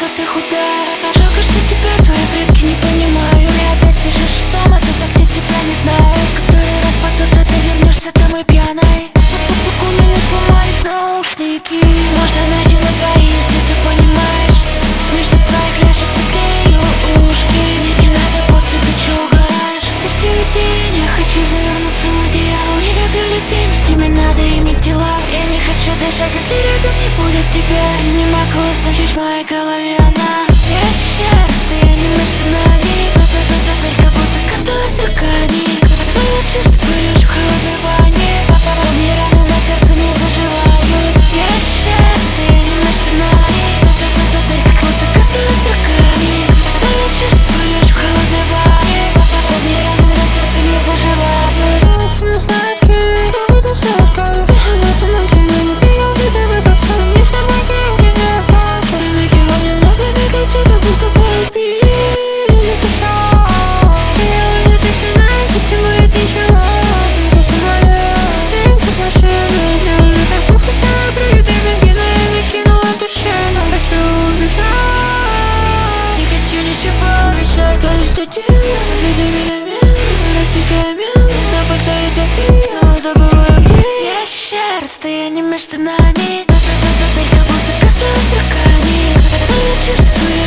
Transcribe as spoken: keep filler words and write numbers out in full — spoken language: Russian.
ты худая. Жалко, что тебя твои предки не понимают. И опять пишешь, что мы тут, а где тебя не знаю. В который раз под утро ты вернешься домой пьяной. У меня сломались наушники. Можно найти на твои, если ты понимаешь. Между твоих ляжек заклею ушки. Не, не надо, поци, ты чё угораешь? Дождливый день, я хочу завернуться в одеяло. Не люблю людей, с ними надо иметь дела. Я не хочу дышать, если рядом не будет тебя. Я не могу оставить в моей голове она. Я счастье, не между нами. Смотри, как будто касалась руками. Было чувство, пылишь в холодной ванне. Помни, раны на сердце не заживают. Я счастье, не между нами. Смотри, как будто касалась руками. Было чувство, пылишь в холодной ванне. Помни, раны на сердце не заживают. Что делать? Веди меня медленно, растишь камень. На пальце эти фигни, забываю где. Я счастье, не между нами. Смотри, как будто касалась руками. Но я чувствую.